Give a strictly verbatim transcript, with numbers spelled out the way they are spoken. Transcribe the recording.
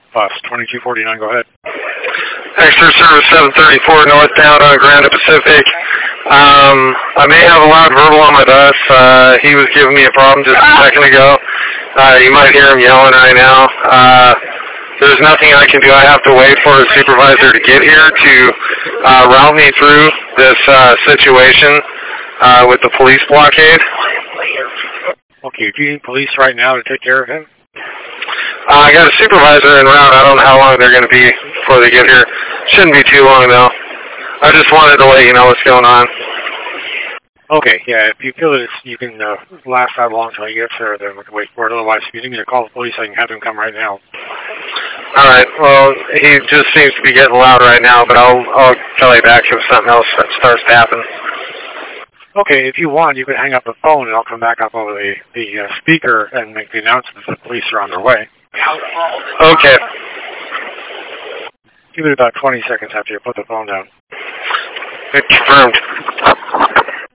Bus twenty-two forty-nine, go ahead. Extra service seven thirty-four northbound on Grand Pacific. Um, I may have a loud verbal on my bus. Uh, he was giving me a problem just a second ago. Uh, you might hear him yelling right now. Uh, there's nothing I can do. I have to wait for a supervisor to get here to uh, route me through this uh, situation uh, with the police blockade. Okay, do you need police right now to take care of him? Uh, I got a supervisor en route. I don't know how long they're going to be before they get here. Shouldn't be too long, though. I just wanted to let you know what's going on. Okay, yeah, if you feel that it's, you can uh, last that long until he gets there, then we can wait for it. Otherwise, if you need me to call the police, I can have him come right now. All right, well, he just seems to be getting loud right now, but I'll, I'll tell you back if something else starts to happen. Okay, if you want, you can hang up the phone, and I'll come back up over the, the uh, speaker and make the announcement that the police are on their way. Okay. Give it about twenty seconds after you put the phone down. Confirmed.